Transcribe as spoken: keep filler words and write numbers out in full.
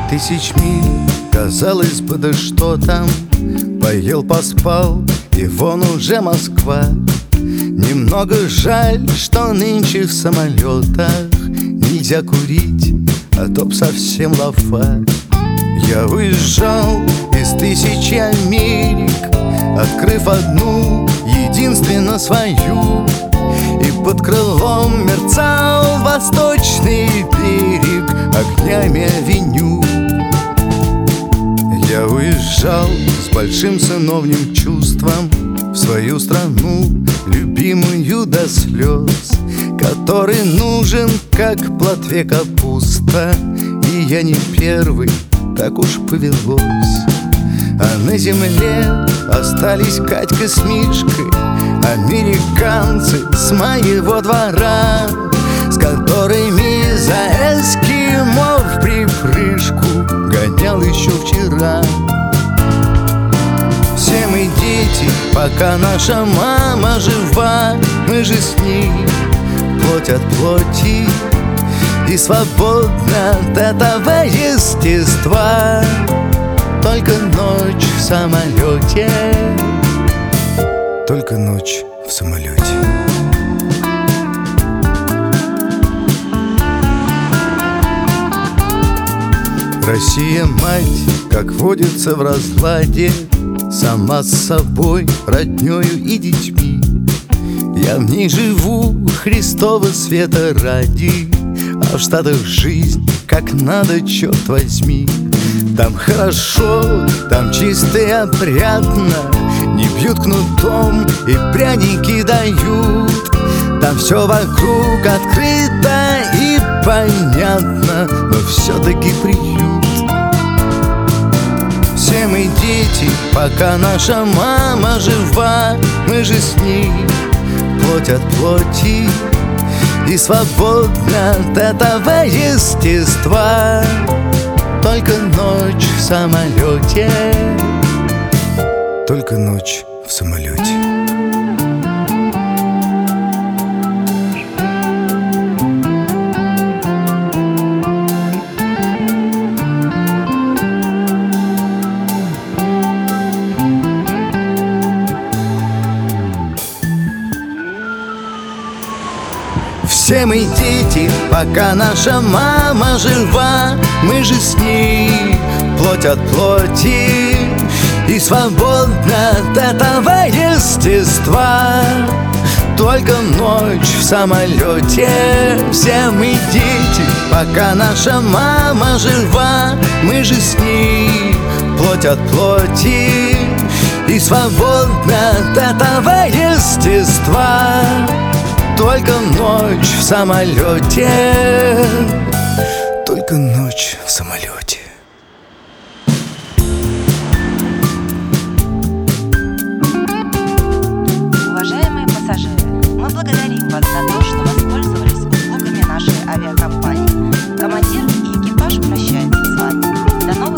тысяч миль, казалось бы, да что там. Поел, поспал, и вон уже Москва. Немного жаль, что нынче в самолетах нельзя курить, а то б совсем лафа. Я уезжал из тысячи Америк, открыв одну, единственно свою. И под крылом мерцал восточный берег огнями авеню. Я уезжал с большим сыновним чувством в свою страну, любимую до слез, который нужен, как плотве капуста. И я не первый, так уж повелось. А на земле остались Катька с Мишкой, американцы с моего двора, с которыми за эскимо в припрыжку гонял еще вчера. Все мы дети, пока наша мама жива. Мы же с ней плоть от плоти и свободны от этого естества. Только ночь в самолете, только ночь в самолете. Россия, мать, как водится в разладе, сама с собой, роднёю и детьми. Я в ней живу Христова света ради, а в Штатах жизнь как надо, черт возьми. Там хорошо, там чисто и опрятно, не бьют кнутом и пряники дают. Там все вокруг открыто и понятно, но все-таки приют. Все мы дети, пока наша мама жива. Мы же с ней плоть от плоти и свободны от этого естества. Только ночь в самолете, только ночь в самолете. Все мы дети, пока наша мама жива. Мы же с ней плоть от плоти и свободны от этого естества. Только ночь в самолете. Все мы дети, пока наша мама жива. Мы же с ней плоть от плоти и свободны от этого естества. Только ночь в самолете, только ночь в самолете. Уважаемые пассажиры, мы благодарим вас за то, что воспользовались услугами нашей авиакомпании. Командир и экипаж прощаются с вами. До новых